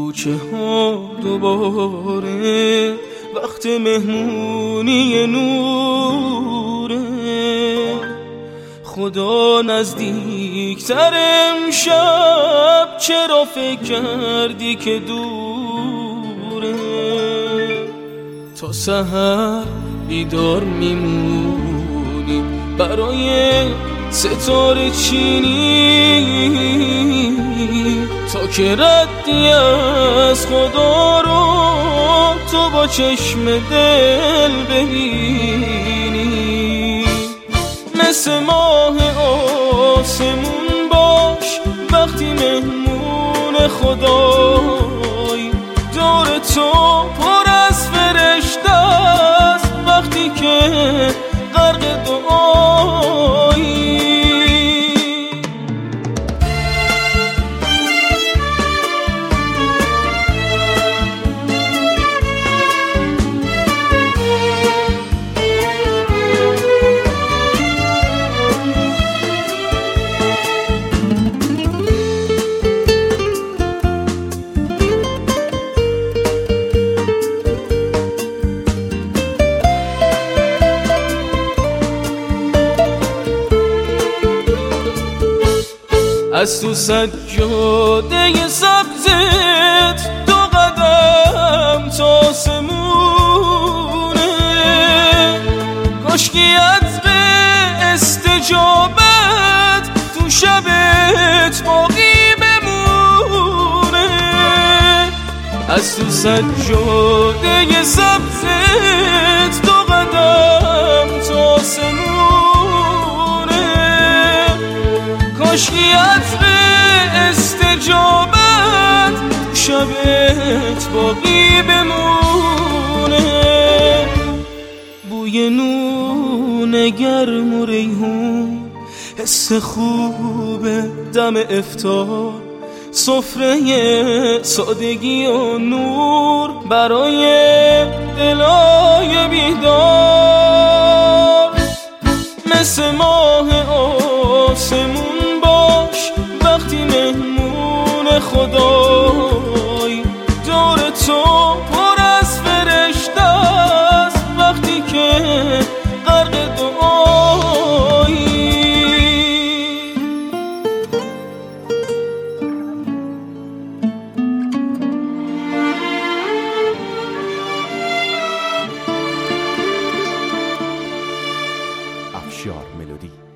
کوچه ها دوباره وقت مهمونی نوره، خدا نزدیکتر امشب، چرا فکر کردی که دوره؟ تا سحر بیدار میمونی برای ستاره چینی، تا که ردی از خدا رو تو با چشم دل ببینی. مثل ماه آسمون باش وقتی مهمون خدایی، دور تو پر از فرشته است وقتی که غرق دعایی. از تو سجاده سبزت 2 قدم تا آسمونه، کاشکی عطر استجابت تو شبت باقی بمونه. از تو سجاده سبزت 2 قدم تا آسمونه، کاشکی عطر استجابت شبت باقی بمونه. بوی نون گرم و ریحون، حس خوب دم افطار، سفره سادگی و نور برای دلای بیدار. مثل ماه آسمون باش وقتی مهمون خدایی، دور تو پر از فرشته است وقتی که غرق دعایی. افشار ملودی.